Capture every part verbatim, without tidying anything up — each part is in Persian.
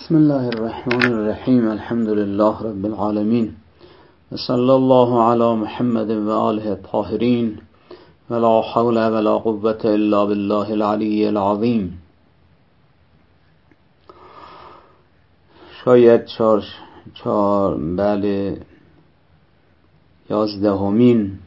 بسم الله الرحمن الرحیم. الحمد لله رب العالمین و صلی الله علی محمد و آله الطاهرین و لا حول ولا قوة الا بالله العلی العظیم. شاید چهار چهار بله یازدهمین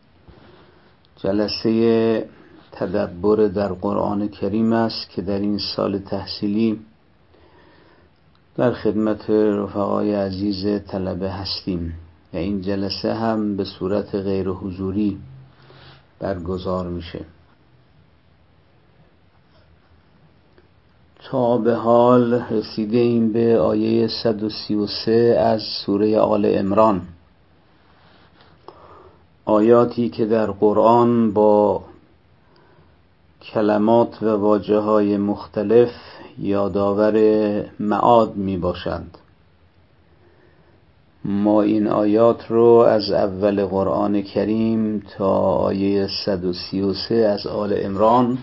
جلسه تدبر در قرآن کریم است که در این سال تحصیلی در خدمت رفقای عزیز طلبه هستیم و این جلسه هم به صورت غیر حضوری برگزار میشه. تا به حال رسیده ایم به آیه صد و سی و سه از سوره آل عمران، آیاتی که در قرآن با کلمات و واژه های مختلف یادآور معاد می باشند. ما این آیات رو از اول قرآن کریم تا آیه صد و سی و سه از آل عمران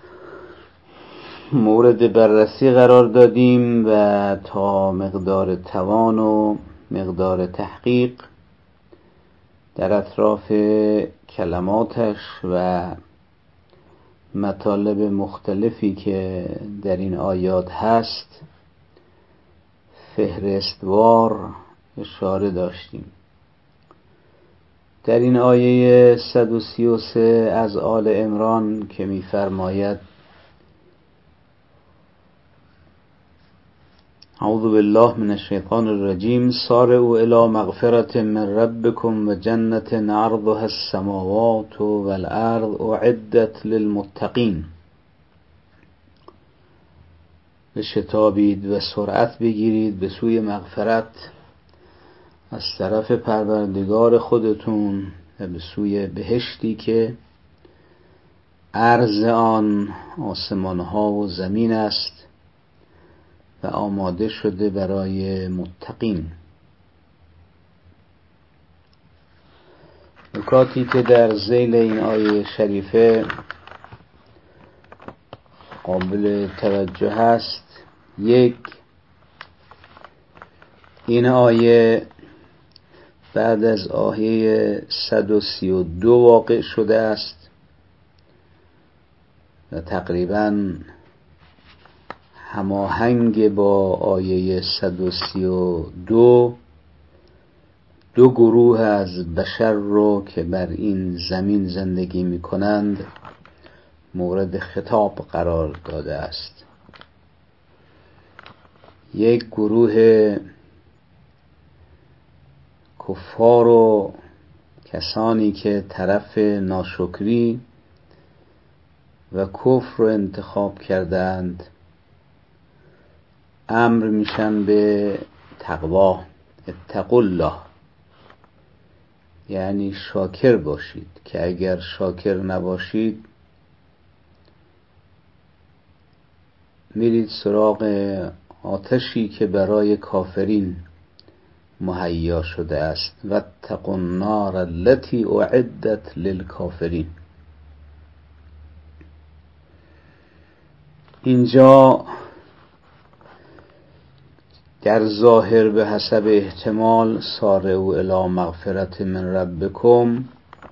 مورد بررسی قرار دادیم و تا مقدار توان و مقدار تحقیق در اطراف کلماتش و مطالب مختلفی که در این آیات هست فهرستوار اشاره داشتیم. در این آیه صد و سی و سه از آل عمران که می فرماید اعوذ بالله من الشیطان الرجیم سارعوا الی مغفرة من ربکم و جنة عرضها السماوات والارض اعدت للمتقین. بشتابید و سرعت بگیرید به سوی مغفرت از طرف پروردگار خودتون و به سوی بهشتی که عرض آن آسمان ها و زمین است و آماده شده برای متقین. نکاتی که در ذیل این آیه شریفه قابل توجه است: یک، این آیه بعد از آیه صد و سی و دو واقع شده است و تقریباً هماهنگ با آیه صد و سی و دو دو گروه از بشر رو که بر این زمین زندگی می کنند مورد خطاب قرار داده است. یک گروه کفار و کسانی که طرف ناشکری و کفر رو انتخاب کردند امر میشن به تقوا، اتقوا الله، یعنی شاکر باشید که اگر شاکر نباشید میرید سراغ آتشی که برای کافرین مهیا شده است. واتقوا النار التي اعدت للکافرین. اینجا در ظاهر به حسب احتمال سارعوا الی مغفرة من ربکم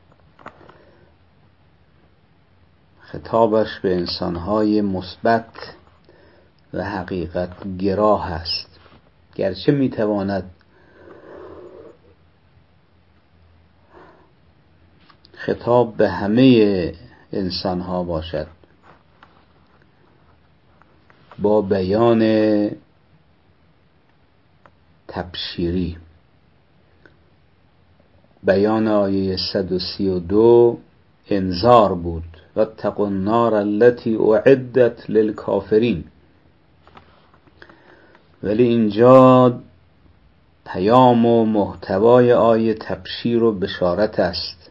خطابش به انسانهای مثبت و حقیقت گرا است، گرچه میتواند خطاب به همه انسانها باشد با بیان تبشیری. بیان آیه صد و سی و دو انذار بود: واتقوا النار التي اعدت للکافرین. ولی اینجا پیام و محتوای آیه تبشیر و بشارت است: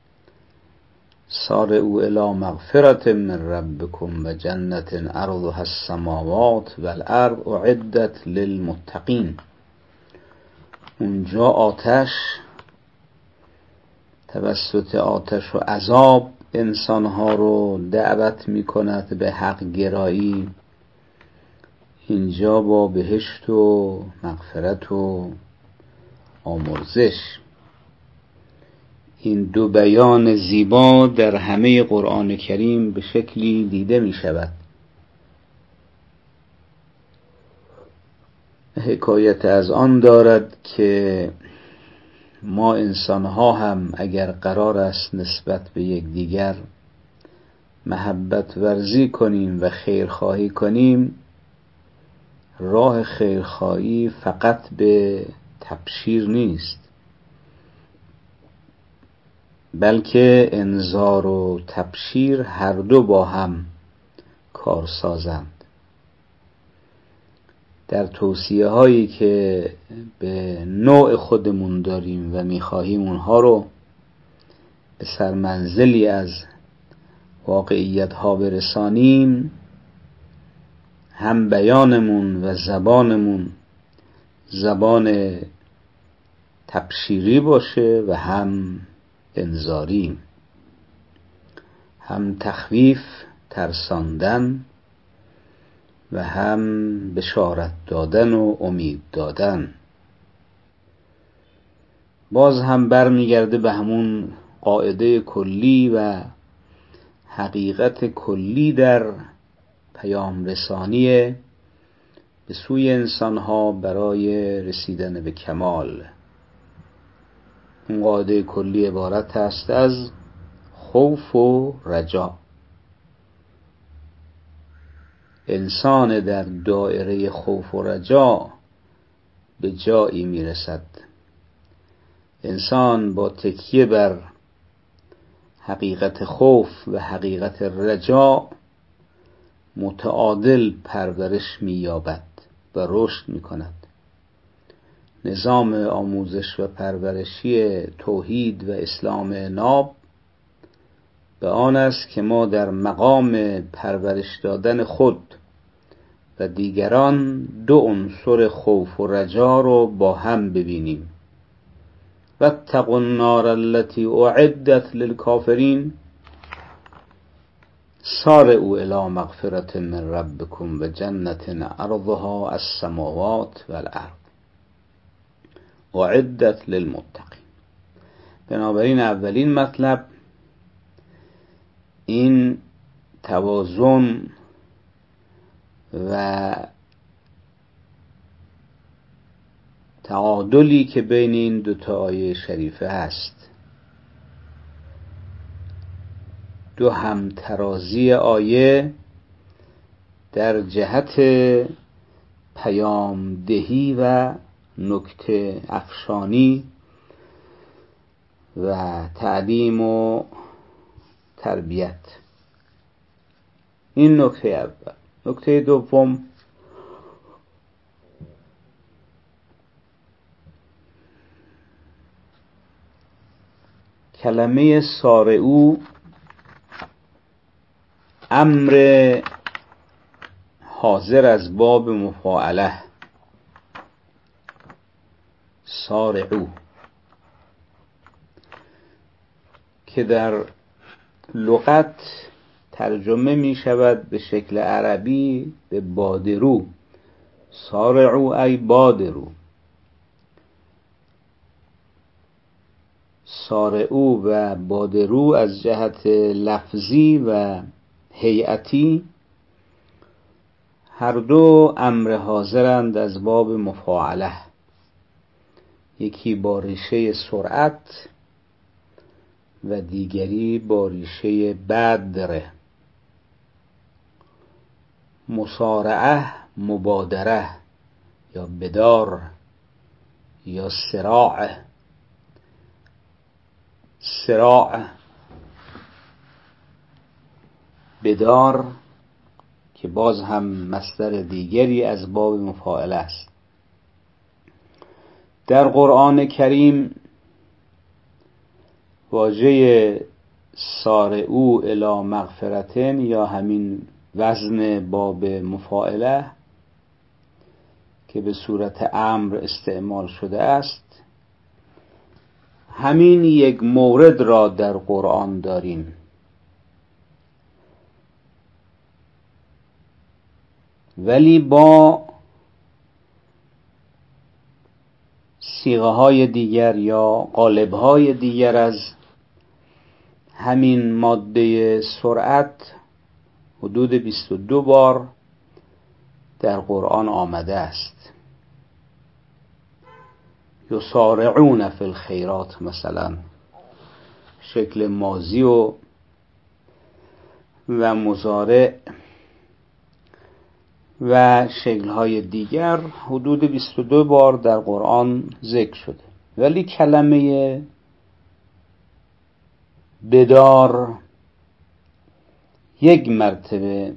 سارعوا الی مغفرة من ربکم و جنة عرضها السماوات والارض اعدت للمتقین. اونجا آتش توسط آتش و عذاب انسانها رو دعوت می کند به حق گرایی. اینجا با بهشت و مغفرت و آمرزش، این دو بیان زیبا در همه قرآن کریم به شکلی دیده می شود. حکایت از آن دارد که ما انسانها هم اگر قرار است نسبت به یکدیگر محبت ورزی کنیم و خیرخواهی کنیم، راه خیرخواهی فقط به تبشیر نیست، بلکه انذار و تبشیر هر دو با هم کار سازند. در توصیه هایی که به نوع خودمون داریم و میخواهیم اونها رو به سرمنزلی از واقعیت ها برسانیم، هم بیانمون و زبانمون زبان تبشیری باشه و هم انذاری، هم تخویف ترساندن و هم بشارت دادن و امید دادن. باز هم برمیگرده به همون قاعده کلی و حقیقت کلی در پیام رسانی به سوی انسانها برای رسیدن به کمال. این قاعده کلی عبارت است از خوف و رجا. انسان در دایره خوف و رجا به جایی میرسد. انسان با تکیه بر حقیقت خوف و حقیقت رجا متعادل پرورش می‌یابد و رشد می‌کند. نظام آموزش و پرورشی توحید و اسلام ناب به آن است که ما در مقام پرورش دادن خود و دیگران دو عنصر خوف و رجا رو با هم ببینیم. واتقوا النار التي اعدت للكافرین سارعوا الی مغفرة من ربکم و جنة عرضها السماوات والارض اعدت للمتقین. بنابراین اولین مطلب این توازن و تعادلی که بین این دو تا آیه شریفه هست، دو همترازی آیه در جهت پیام دهی و نکته افشانی و تعلیم و تربیت. این نکته اول. نکته دوم، کلمه سارعو امر حاضر از باب مفاعله، سارعو، که در لغت ترجمه می شود به شکل عربی به بادرو. سارعو ای بادرو. سارعو و بادرو از جهت لفظی و هیئتی هر دو امر حاضرند از باب مفاعله، یکی با ریشه سرعت و دیگری با ریشه بدر. مسارعه مبادره یا بدار یا سراع. سراع بدار که باز هم مصدر دیگری از باب مفاعله است. در قرآن کریم واژه سارعو الی مغفرتن یا همین وزن باب مفاعله که به صورت امر استعمال شده است، همین یک مورد را در قرآن داریم. ولی با صیغه های دیگر یا قالب های دیگر از همین ماده سرعت حدود بیست و دو بار در قرآن آمده است. یسارعون فی الخیرات مثلا شکل ماضی و و مضارع و شکل‌های دیگر حدود بیست و دو بار در قرآن ذکر شده، ولی کلمه بدار یک مرتبه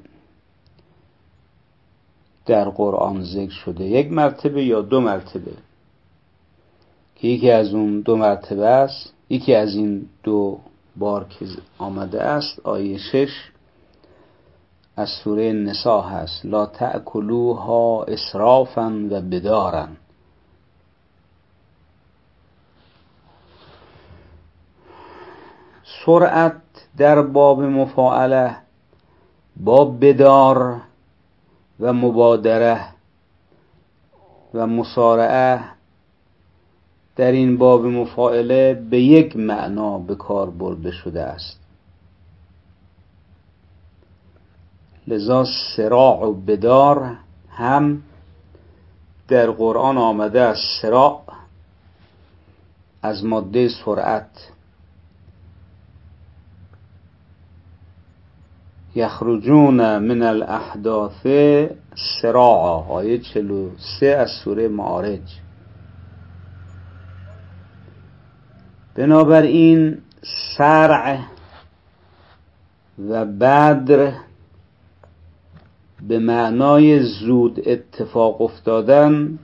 در قرآن ذکر شده، یک مرتبه یا دو مرتبه، که یکی از اون دو مرتبه است. یکی از این دو بار که آمده است آیه شش از سوره نساء هست: لا تأکلوها اسرافا و بدارا. سرعت در باب مفاعله با بدار و مبادره و مسارعه در این باب مفاعله به یک معنا به کار برده شده است. لذا سراع و بدار هم در قرآن آمده است. سراع از ماده سرعت، یخرجون من الاحداث سراعا، آیه چهل و سه از سوره معارج. بنابراین سرع و بدر به معنای زود اتفاق افتادن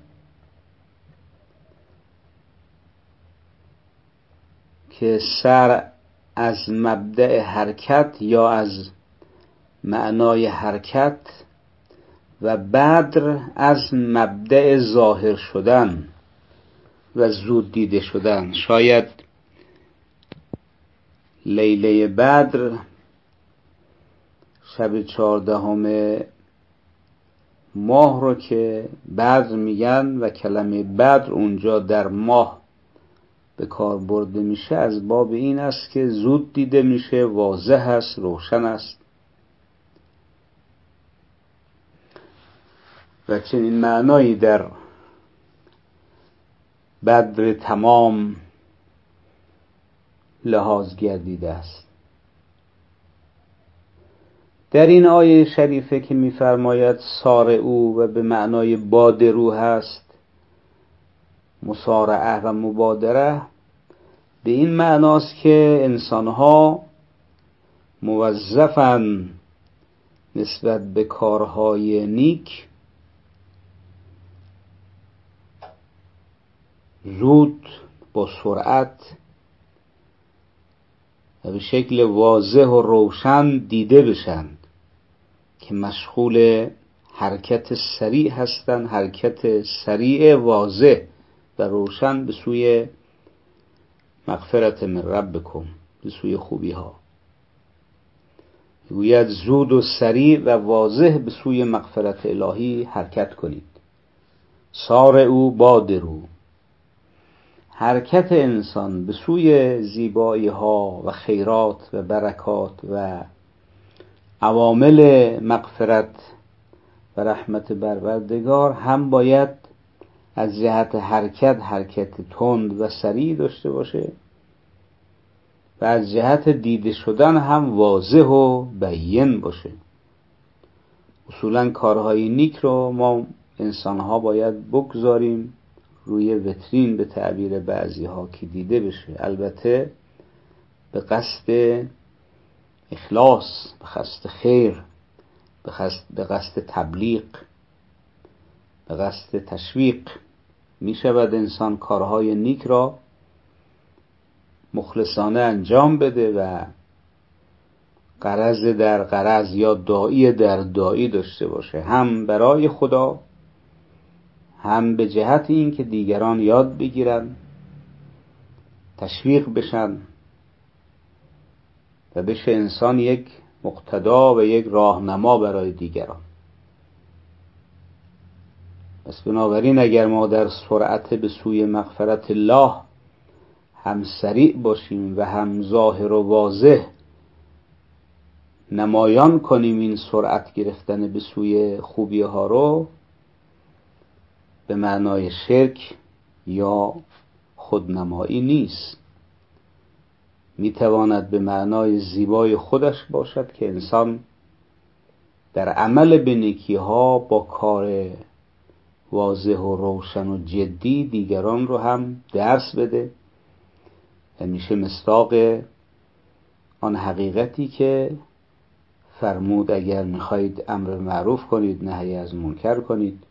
که سرع از مبدأ حرکت یا از معنای حرکت و بدر از مبدأ ظاهر شدن و زود دیده شدن. شاید لیله بدر، شب چهاردهم ماه رو که بدر میگن و کلمه بدر اونجا در ماه به کار برده میشه، از باب این است که زود دیده میشه، واضح است، روشن است. و چنین معنایی در بدر تمام لحاظ گردیده است. در این آیه شریفه که می‌فرماید سارعوا و به معنای بادرو هست، مسارعه و مبادره، به این معناست که انسان‌ها موظفن نسبت به کارهای نیک زود با سرعت و به شکل واضح و روشن دیده بشند که مشغول حرکت سریع هستند، حرکت سریع واضح و روشن به سوی مغفرت من ربکم، به سوی خوبی ها. گوید زود و سریع و واضح به سوی مغفرت الهی حرکت کنید. سارعوا بادروا. حرکت انسان به سوی زیبایی ها و خیرات و برکات و عوامل مغفرت و رحمت پروردگار هم باید از جهت حرکت حرکت تند و سریع داشته باشه و از جهت دیده شدن هم واضح و بیان باشه. اصولاً کارهای نیک رو ما انسان‌ها باید بگذاریم روی وترین به تعبیر بعضی ها که دیده بشه، البته به قصد اخلاص، به قصد خیر، به قصد, به قصد تبلیغ، به قصد تشویق. می شود انسان کارهای نیک را مخلصانه انجام بده و غرض در غرض یا داعی در داعی داشته باشه، هم برای خدا، هم به جهت این که دیگران یاد بگیرن، تشویق بشن و بشه انسان یک مقتدا و یک راهنما برای دیگران. پس بنابراین اگر ما در سرعت به سوی مغفرت الله هم سریع باشیم و هم ظاهر و واضح نمایان کنیم این سرعت گرفتن به سوی خوبی ها رو، به معنای شرک یا خودنمایی نیست. میتواند به معنای زیبای خودش باشد که انسان در عمل به نیکی ها با کار واضح و روشن و جدی دیگران رو هم درس بده. همیشه مصداق آن حقیقتی که فرمود اگر میخواهید امر معروف کنید نهی از منکر کنید،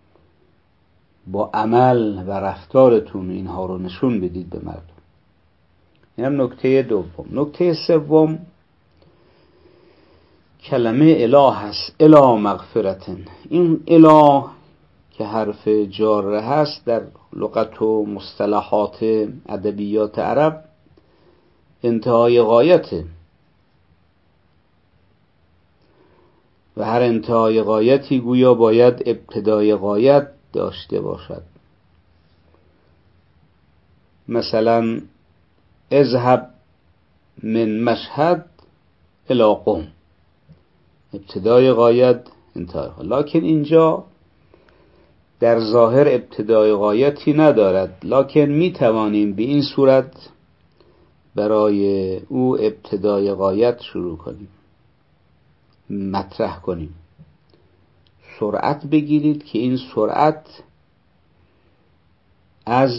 با عمل و رفتارتون اینها رو نشون بدید به مردم. این هم نکته دوم. نکته سوم کلمه اله هست، اله مغفرتن. این اله که حرف جاره هست در لغت و مصطلحات ادبیات عرب انتهای غایته و هر انتهای غایتی گویا باید ابتدای غایت داشته باشد. مثلا اذهب من مشهد الی قم، ابتدای غایت انتهای غایت. لکن اینجا در ظاهر ابتدای غایتی ندارد، لکن می توانیم به این صورت برای او ابتدای غایت شروع کنیم، مطرح کنیم. سرعت بگیرید که این سرعت از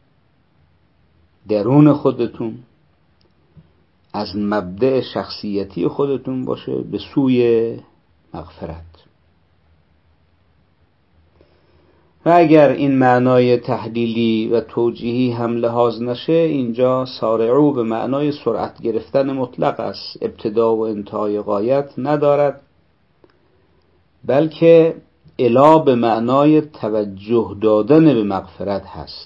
درون خودتون، از مبدأ شخصیتی خودتون باشه به سوی مغفرت. و اگر این معنای تحلیلی و توجیهی هم لحاظ نشه، اینجا سارعو به معنای سرعت گرفتن مطلق است، ابتدا و انتهای غایت ندارد، بلکه الا به معنای توجه دادن به مغفرت هست،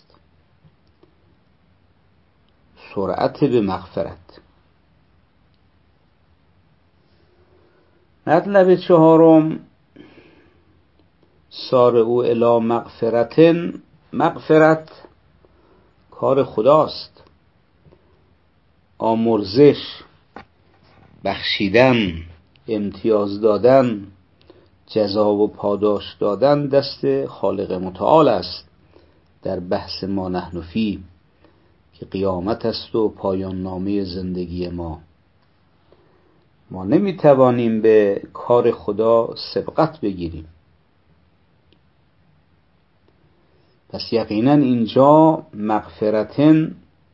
سرعت به مغفرت. مطلب چهارم سارعو الی مغفرتن. مغفرت کار خداست، آمرزش، بخشیدن، امتیاز دادن، جزا و پاداش دادن دست خالق متعال است. در بحث ما نحن فی که قیامت است و پایان نامه زندگی ما، ما نمیتوانیم به کار خدا سبقت بگیریم. پس یقینا اینجا مغفرتن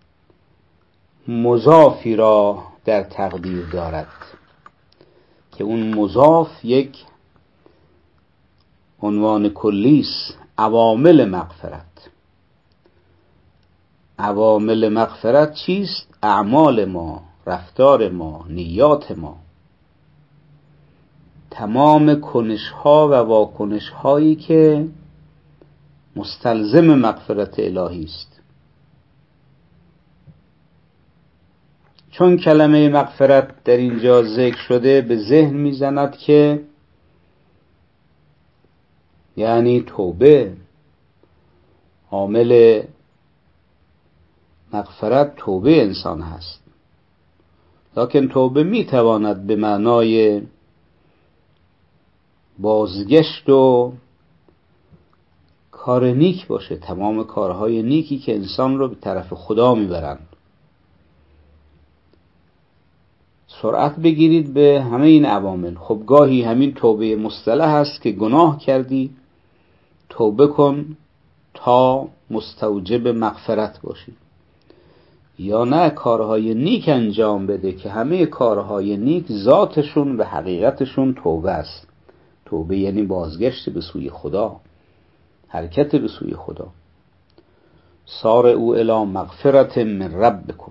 مضافی را در تقدیر دارد که اون مضاف یک عنوان کلی است. عوامل مغفرت. عوامل مغفرت چیست؟ اعمال ما، رفتار ما، نیات ما، تمام کنش‌ها و واکنش‌هایی که مستلزم مغفرت الهی است. چون کلمه مغفرت در اینجا ذکر شده، به ذهن میزند که یعنی توبه. عامل مغفرت توبه انسان هست، لکن توبه میتواند به معنای بازگشت و کار نیک باشه، تمام کارهای نیکی که انسان رو به طرف خدا میبرند. سرعت بگیرید به همه این عوامل. خب گاهی همین توبه مصطلح است که گناه کردی، توبه کن تا مستوجب مغفرت باشی، یا نه کارهای نیک انجام بده که همه کارهای نیک ذاتشون و حقیقتشون توبه است. توبه یعنی بازگشت به سوی خدا، حرکت به سوی خدا. سارعوا الی مغفرت من ربکم.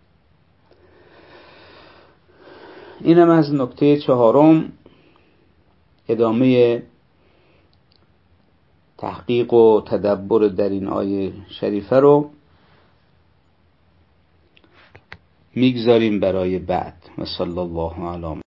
اینم از نکته چهارم. ادامه تحقیق و تدبر در این آیه شریفه رو میگذاریم برای بعد. و صلی الله علی